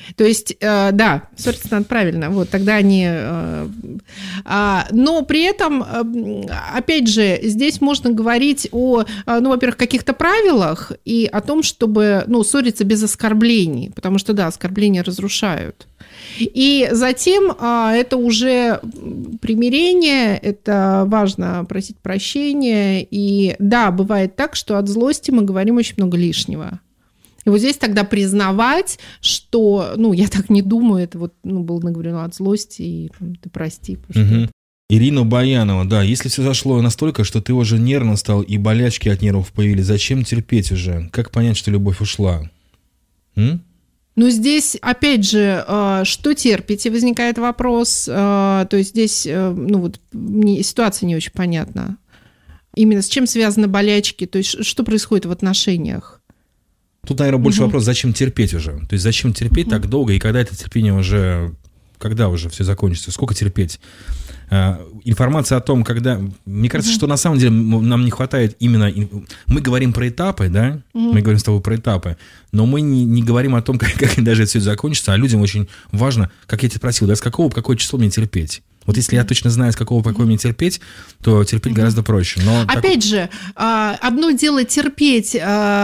То есть, э, да, ссориться надо правильно, вот, тогда они... Э, э, но при этом, э, опять же, здесь можно говорить о, э, ну, во-первых, каких-то правилах и о том, чтобы, ну, ссориться без оскорблений, потому что, да, оскорбления разрушают. И затем э, это уже примирение, это важно просить прощения, и, да, бывает так, что от злости мы говорим очень много лишнего. И вот здесь тогда признавать, что, ну, я так не думаю, это вот, ну, было наговорено от злости, и там, ты прости. Угу. Ирина Баянова, да, если все зашло настолько, что ты уже нервно стал, и болячки от нервов появились, зачем терпеть уже? Как понять, что любовь ушла? М? Ну, здесь, опять же, что терпите, возникает вопрос. То есть здесь, ну, вот, мне ситуация не очень понятна. Именно с чем связаны болячки, то есть что происходит в отношениях? Тут, наверное, больше угу. вопрос, зачем терпеть уже? То есть зачем терпеть угу. так долго, и когда это терпение уже, когда уже все закончится? Сколько терпеть? Информация о том, когда... Мне кажется, угу. что на самом деле нам не хватает именно... Мы говорим про этапы, да? Угу. Мы говорим с тобой про этапы, но мы не, не говорим о том, как, как даже это все закончится, а людям очень важно, как я тебя спросил, да, с какого по какое число мне терпеть? Вот если я точно знаю, с какого по какое мне терпеть, то терпеть mm-hmm. гораздо проще. Но Опять так... же, одно дело терпеть,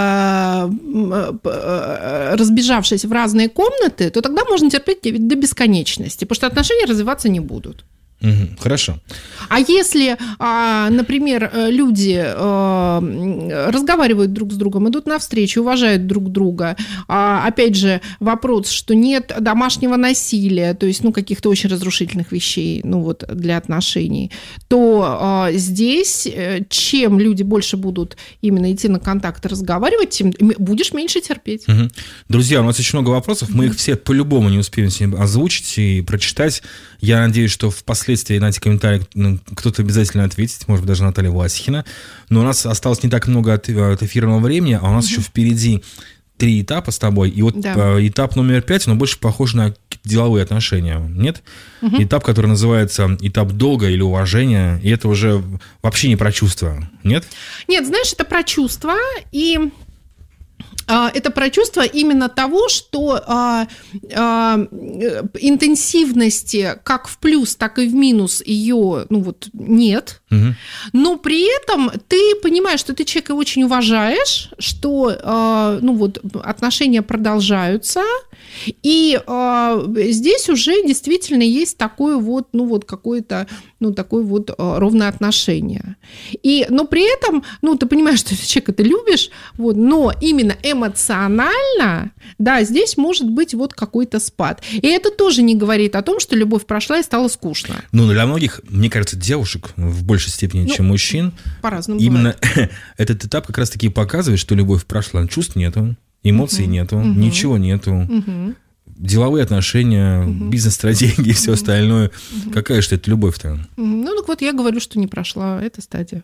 разбежавшись в разные комнаты, то тогда можно терпеть до бесконечности, потому что отношения развиваться не будут. Угу, хорошо. А если, например, люди разговаривают друг с другом, идут навстречу, уважают друг друга, опять же, вопрос, что нет домашнего насилия, то есть, ну, каких-то очень разрушительных вещей, ну, вот, для отношений, то здесь, чем люди больше будут именно идти на контакт и разговаривать, тем будешь меньше терпеть. Угу. Друзья, у нас очень много вопросов, мы их все по-любому не успеем сегодня озвучить и прочитать. Я надеюсь, что впоследствии на эти комментарии кто-то обязательно ответит, может быть, даже Наталья Власихина. Но у нас осталось не так много от, от эфирного времени, а у нас mm-hmm. еще впереди три этапа с тобой. И вот да. этап номер пять, он больше похож на деловые отношения, нет? Mm-hmm. Этап, который называется этап долга или уважения, и это уже вообще не про чувства, нет? Нет, знаешь, это про чувства, и... Это про чувство именно того, что а, а, интенсивности как в плюс, так и в минус ее, ну вот, нет. Угу. Но при этом ты понимаешь, что ты человека очень уважаешь, что а, ну вот, отношения продолжаются, и а, здесь уже действительно есть такое вот, ну вот какое-то, ну такое вот а, ровное отношение. И, но при этом, ну ты понимаешь, что человека ты любишь, вот, но именно эмоционально, да, здесь может быть вот какой-то спад. И это тоже не говорит о том, что любовь прошла и стало скучно. Ну, для многих, мне кажется, девушек в большей степени, ну, чем мужчин, по-разному именно бывает. Этот этап как раз-таки показывает, что любовь прошла. Чувств нету, эмоций угу. нету, угу. ничего нету. Угу. Деловые отношения, угу. бизнес-стратегии и все угу. остальное. Угу. Какая же это любовь-то? Ну, так вот я говорю, что не прошла эта стадия.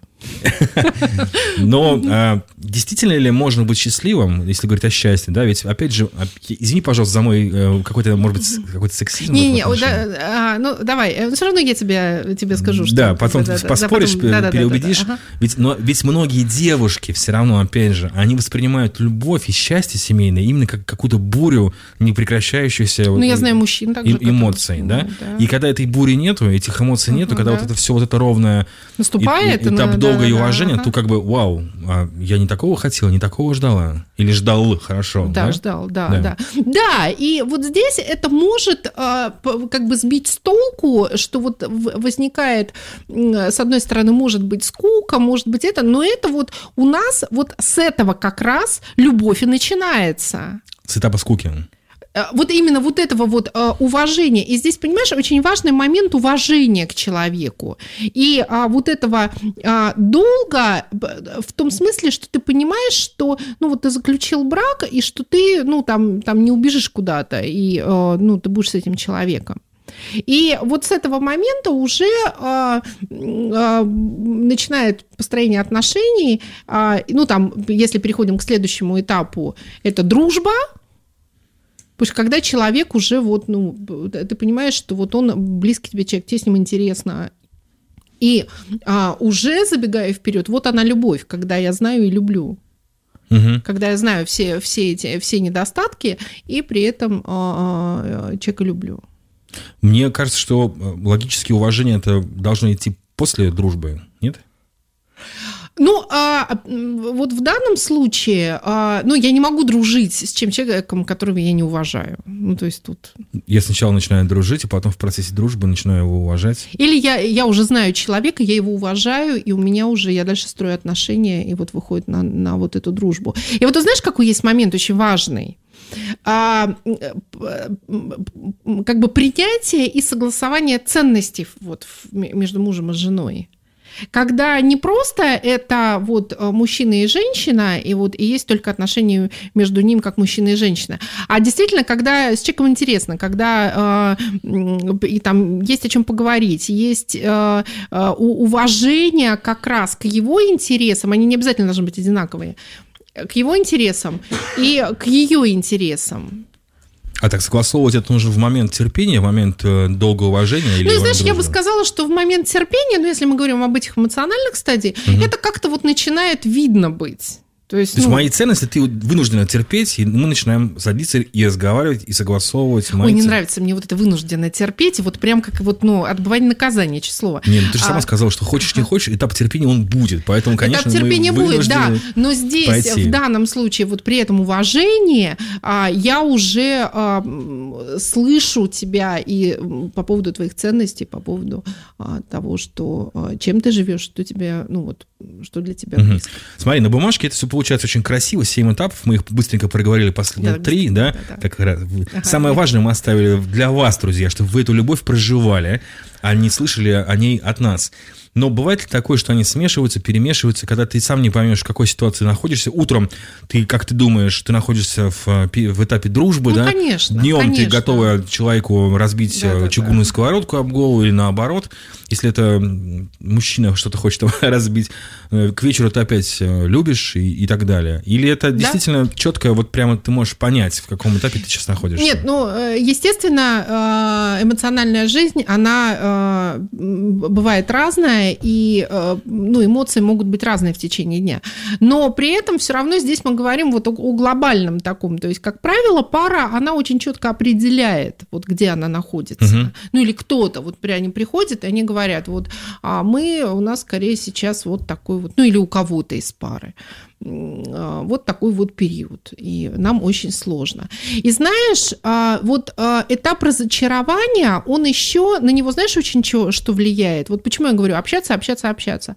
Но а, действительно ли можно быть счастливым, если говорить о счастье? Да, ведь, опять же, извини, пожалуйста, за мой э, какой-то, может быть, какой-то сексизм. Не-не, да, а, ну, давай, все равно я тебе, тебе скажу, что... Да, потом да, поспоришь, да, потом, переубедишь. Да, да, да, ага. ведь, но, ведь многие девушки все равно, опять же, они воспринимают любовь и счастье семейное именно как какую-то бурю непрекращающуюся. Ну, я знаю мужчин также. Эмоций, да? Да, да? И когда этой бури нету, этих эмоций uh-huh, нету, когда да. вот это все вот это ровное наступает, и, этап ну, долга да, и да, уважения, ага. то как бы, вау, я не такого хотела, не такого ждала. Или ждал, хорошо. Да, да? ждал, да, да, да. Да, и вот здесь это может как бы сбить с толку, что вот возникает, с одной стороны, может быть скука, может быть это, но это вот у нас вот с этого как раз любовь и начинается. С этапа скуки. Вот именно вот этого вот уважения. И здесь, понимаешь, очень важный момент уважения к человеку. И а, вот этого а, долга в том смысле, что ты понимаешь, что ну, вот ты заключил брак, и что ты ну, там, там не убежишь куда-то, и а, ну, ты будешь с этим человеком. И вот с этого момента уже а, а, начинает построение отношений. А, ну, там, если переходим к следующему этапу, это дружба. Потому что когда человек уже, вот, ну, ты понимаешь, что вот он близкий тебе человек, тебе с ним интересно. И а, уже забегая вперед, вот она любовь, когда я знаю и люблю. Угу. Когда я знаю все, все эти все недостатки, и при этом э, человека люблю. Мне кажется, что логически уважение это должно идти после дружбы, нет? Ну, а, вот в данном случае, а, ну, я не могу дружить с чем человеком, которого я не уважаю. Ну, то есть тут... Я сначала начинаю дружить, а потом в процессе дружбы начинаю его уважать. Или я, я уже знаю человека, я его уважаю, и у меня уже, я дальше строю отношения, и вот выходит на, на вот эту дружбу. И вот ты знаешь, какой есть момент очень важный? А, как бы принятие и согласование ценностей вот, между мужем и женой. Когда не просто это вот мужчина и женщина, и вот и есть только отношения между ним как мужчина и женщина, а действительно, когда с человеком интересно, когда э, и там есть о чем поговорить, есть э, э, уважение как раз к его интересам, они не обязательно должны быть одинаковые, к его интересам и к ее интересам. А так согласовывать это нужно в момент терпения, в момент э, долгого уважения? Или ну, знаешь, дружбы? Я бы сказала, что в момент терпения, ну, если мы говорим об этих эмоциональных стадиях, угу. это как-то вот начинает видно быть. То есть, То есть ну... мои ценности ты вынуждена терпеть, и мы начинаем садиться и разговаривать, и согласовывать. Ой, не нравится мне вот это вынужденно терпеть, и вот прям как вот, ну, отбывание наказания, чуть слово. Нет, ну ты же а... сама сказала, что хочешь, не хочешь, этап терпения он будет, поэтому, конечно, этап терпения мы будет, да, но здесь пойти. В данном случае вот при этом уважении а, я уже а, слышу тебя и по поводу твоих ценностей, по поводу а, того, что а, чем ты живешь, что тебе, ну вот, что для тебя угу. близко. Смотри, на бумажке это все получается очень красиво, семь этапов, мы их быстренько проговорили последние да, три, да, да, да. Как раз. Ага. Самое важное мы оставили для вас, друзья, чтобы вы эту любовь проживали, а не слышали о ней от нас. Но бывает ли такое, что они смешиваются, перемешиваются, когда ты сам не поймешь, в какой ситуации находишься? Утром ты, как ты думаешь, ты находишься в, в этапе дружбы, ну, да? Конечно, Днем конечно. ты готова человеку разбить да, да, чугунную да. сковородку об голову или наоборот. Если это мужчина что-то хочет разбить, к вечеру ты опять любишь и, и так далее. Или это да? действительно четко, вот прямо ты можешь понять, в каком этапе ты сейчас находишься? Нет, ну, естественно, эмоциональная жизнь, она бывает разная, и ну, эмоции могут быть разные в течение дня. Но при этом все равно здесь мы говорим вот о, о глобальном таком. То есть, как правило, пара, она очень четко определяет, вот где она находится. Угу. Ну, или кто-то, вот они приходят, и они говорят, вот, а мы, у нас скорее сейчас вот такой вот, ну, или у кого-то из пары. Вот такой вот период, и нам очень сложно. И знаешь, вот этап разочарования, он еще, на него знаешь, очень что влияет? Вот почему я говорю общаться, общаться, общаться.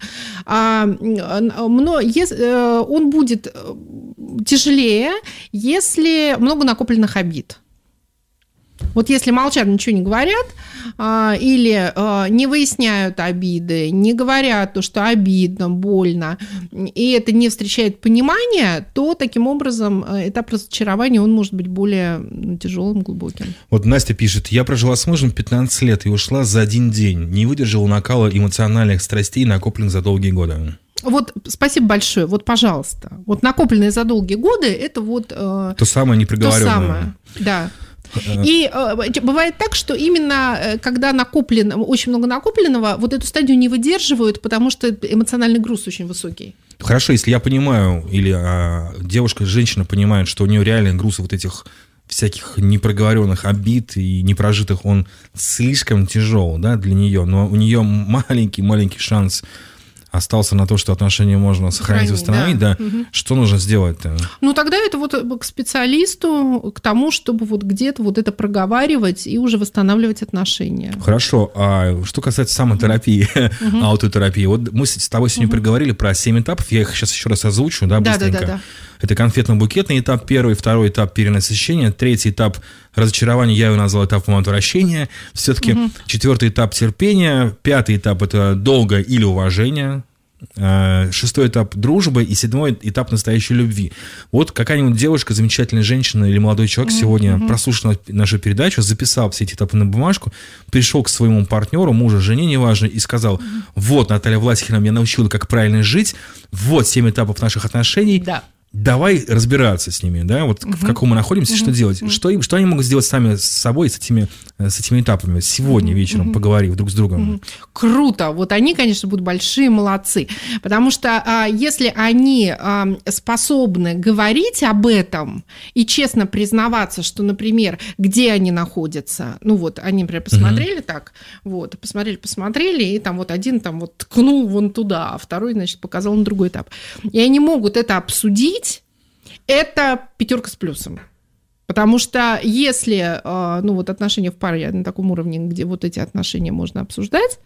Он будет тяжелее, если много накопленных обид. Вот если молчат, ничего не говорят, или не выясняют обиды, не говорят то, что обидно, больно, и это не встречает понимания, то таким образом этап разочарования, он может быть более тяжелым, глубоким. Вот Настя пишет, я прожила с мужем пятнадцать лет и ушла за один день, не выдержала накала эмоциональных страстей, накопленных за долгие годы. Вот спасибо большое, вот пожалуйста, вот накопленные за долгие годы, это вот... То самое неприговоренное. То самое, да. И э, бывает так, что именно э, когда накоплено, очень много накопленного, вот эту стадию не выдерживают, потому что эмоциональный груз очень высокий. Хорошо, если я понимаю, или а, девушка, женщина понимает, что у нее реальный груз вот этих всяких непроговоренных обид и непрожитых, он слишком тяжел, да, для нее, но у нее маленький-маленький шанс остался на то, что отношения можно сохранить, восстановить, да. да. Угу. Что нужно сделать-то? Ну, тогда это вот к специалисту, к тому, чтобы вот где-то вот это проговаривать и уже восстанавливать отношения. Хорошо. А что касается самотерапии, угу. аутотерапии, вот мы с тобой сегодня угу. проговорили про семь этапов, я их сейчас еще раз озвучу, да, быстренько. Да, да, да, да. Это конфетно-букетный этап, первый, второй этап перенасыщения, третий этап разочарования, я его назвал этапом отвращения, все-таки угу. четвертый этап терпения, пятый этап – это долго или уважение, шестой этап дружбы и седьмой этап настоящей любви. Вот какая-нибудь девушка, замечательная женщина или молодой человек mm-hmm. сегодня mm-hmm. прослушал нашу передачу, записал все эти этапы на бумажку, пришел к своему партнеру, мужу, жене, неважно, и сказал, mm-hmm. вот, Наталья Власихина меня научила, как правильно жить, вот семь этапов наших отношений, да. давай разбираться с ними, да, вот uh-huh. в каком мы находимся, uh-huh. что делать, uh-huh. что, им, что они могут сделать сами с собой, с этими, с этими этапами, сегодня uh-huh. вечером uh-huh. поговорив друг с другом. Uh-huh. Круто, вот они, конечно, будут большие молодцы, потому что а, если они а, способны говорить об этом и честно признаваться, что, например, где они находятся, ну вот, они, например, посмотрели uh-huh. так, вот, посмотрели, посмотрели, и там вот один там вот ткнул вон туда, а второй, значит, показал на другой этап, и они могут это обсудить. Это пятерка с плюсом. Потому что если ну, вот отношения в паре на таком уровне, где вот эти отношения можно обсуждать...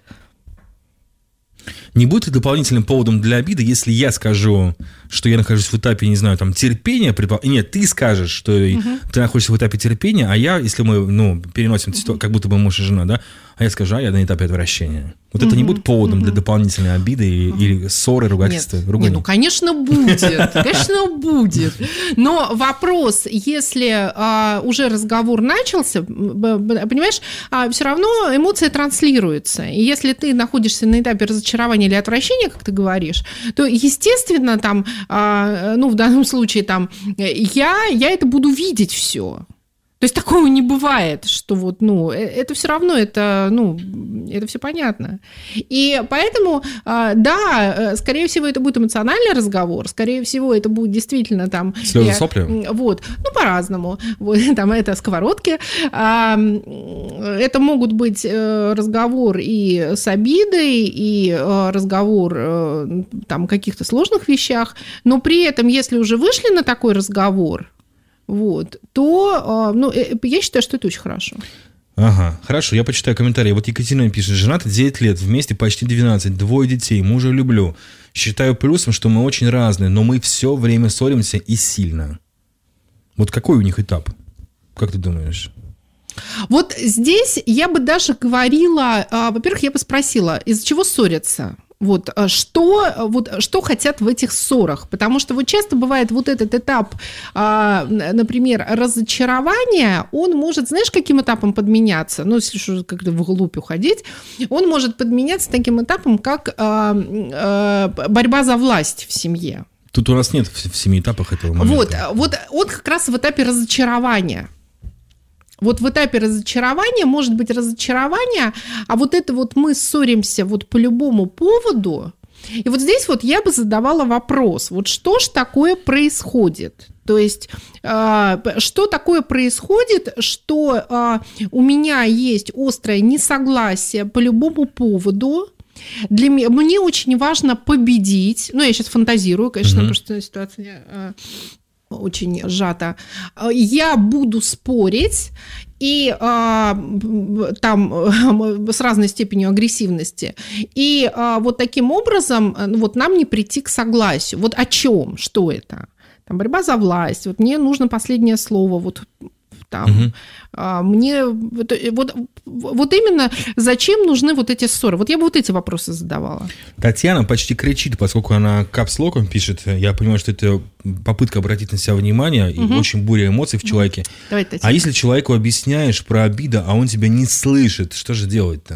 Не будет ли дополнительным поводом для обиды, если я скажу, что я нахожусь в этапе, не знаю, там, терпения, предпол... нет, ты скажешь, что угу. ты находишься в этапе терпения, а я, если мы, ну, переносим ситуацию, как будто бы муж и жена, да, а я скажу, а я на этапе отвращения. Вот угу. это не будет поводом угу. для дополнительной обиды угу. или ссоры, ругательства? Нет, нет, ну, конечно, будет, конечно, будет. Но вопрос, если а, уже разговор начался, понимаешь, а, все равно эмоция транслируется. И если ты находишься на этапе разочарования или отвращения, как ты говоришь, то, естественно, там, а, ну, в данном случае, там, я, я это буду видеть все. То есть такого не бывает, что вот, ну, это все равно, это, ну, это все понятно. И поэтому, да, скорее всего, это будет эмоциональный разговор, скорее всего, это будет действительно там... Слезы, сопли? Вот, ну, по-разному. Вот, там это сковородки. Это могут быть разговор и с обидой, и разговор там о каких-то сложных вещах, но при этом, если уже вышли на такой разговор, вот, то, ну, я считаю, что это очень хорошо. Ага, хорошо, я почитаю комментарии. Вот Екатерина пишет: женаты девять лет, вместе почти двенадцать, двое детей, мужа люблю. Считаю плюсом, что мы очень разные, но мы все время ссоримся и сильно. Вот какой у них этап? Как ты думаешь? Вот здесь я бы даже говорила, во-первых, я бы спросила, из-за чего ссорятся? Вот что, вот что хотят в этих ссорах? Потому что вот часто бывает вот этот этап, например, разочарования, он может, знаешь, каким этапом подменяться? Ну, если что, как-то вглубь уходить, он может подменяться таким этапом, как борьба за власть в семье. Тут у нас нет в семи этапах этого момента. Вот, вот он как раз в этапе разочарования. Вот в этапе разочарования может быть разочарование, а вот это вот мы ссоримся вот по любому поводу. И вот здесь вот я бы задавала вопрос, вот что ж такое происходит? То есть, э, что такое происходит, что э, у меня есть острое несогласие по любому поводу. Для меня, мне очень важно победить. Ну, я сейчас фантазирую, конечно, mm-hmm. потому что ситуация... Э, очень сжато. Я буду спорить, и а, там а, с разной степенью агрессивности. И а, вот таким образом вот нам не прийти к согласию. Вот о чем? Что это? Там борьба за власть. Вот мне нужно последнее слово. Вот там. Угу. А, мне вот, вот, вот именно зачем нужны вот эти ссоры? Вот я бы вот эти вопросы задавала. Татьяна почти кричит, поскольку она капслоком пишет. Я понимаю, что это попытка обратить на себя внимание, угу. и очень буря эмоций в человеке. Давай, Татьяна. А если человеку объясняешь про обиду, а он тебя не слышит, что же делать-то?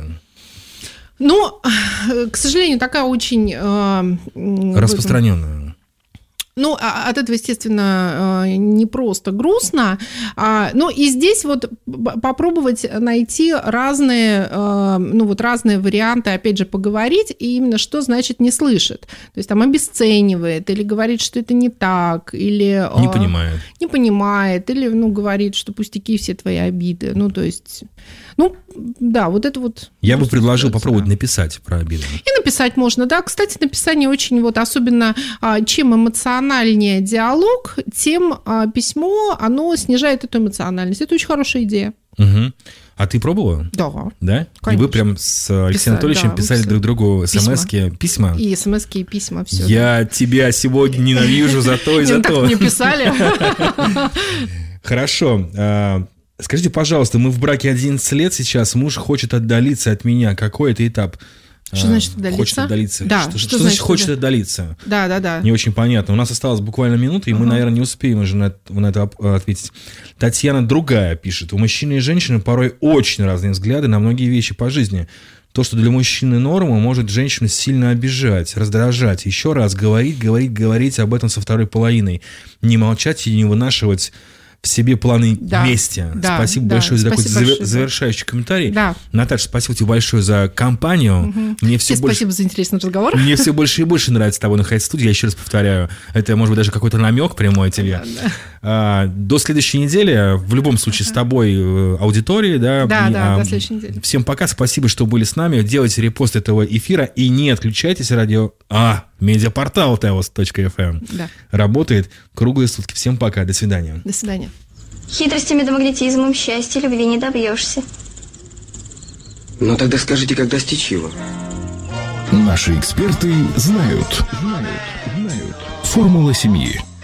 Ну, к сожалению, такая очень... Э, распространенная. Ну, от этого, естественно, не просто грустно. Но и здесь вот попробовать найти разные, ну, вот разные варианты, опять же, поговорить, и именно что значит не слышит. То есть там обесценивает, или говорит, что это не так, или... Не понимает. Не понимает, или, ну, говорит, что пустяки все твои обиды. Ну, то есть... Ну, да, вот это вот... Я бы предложил попробовать написать про обиду. И написать можно, да. Кстати, написание очень, вот особенно чем эмоциональнее диалог, тем письмо, оно снижает эту эмоциональность. Это очень хорошая идея. Угу. А ты пробовала? Да. Да? Конечно. И вы прям с Алексеем Писать, Анатольевичем да, писали друг другу смс-ки, письма? И смс-ки, и письма, все. Я да. тебя сегодня ненавижу за то и за то. Так мне писали. Хорошо. Скажите, пожалуйста, мы в браке одиннадцать лет сейчас, муж хочет отдалиться от меня. Какой это этап? Что значит отдалиться? Хочет отдалиться. Да, что, что, что значит, значит хочет отдалиться? Да, да, да. Не очень понятно. У нас осталось буквально минута, и uh-huh. мы, наверное, не успеем уже на, на это ответить. Татьяна другая пишет. У мужчины и женщины порой очень разные взгляды на многие вещи по жизни. то, что для мужчины норма, может женщину сильно обижать, раздражать. Еще раз говорить, говорить, говорить об этом со второй половиной. Не молчать и не вынашивать в себе планы Да, мести. да, Спасибо да, большое за такой спасибо завер- большое. завершающий комментарий. Да. Наташа, спасибо тебе большое за компанию. Мне все Тебе больше... спасибо за интересный разговор. Мне все больше и больше нравится с тобой находиться в студии. Я еще раз повторяю, это, может быть, даже какой-то намек прямой тебе. А, до следующей недели. В любом случае, с тобой э, аудитории. Да, Да, И, да, а, до следующей недели. Всем пока. Спасибо, что были с нами. Делайте репост этого эфира. И не отключайтесь. Радио... А, медиапортал теос точка эф эм Да. работает круглые сутки. Всем пока. До свидания. До свидания. Хитростями да магнетизмом счастья любви не добьешься. Ну тогда скажите, как достичь его? Наши эксперты знают. Знают. Знают. Формула семьи.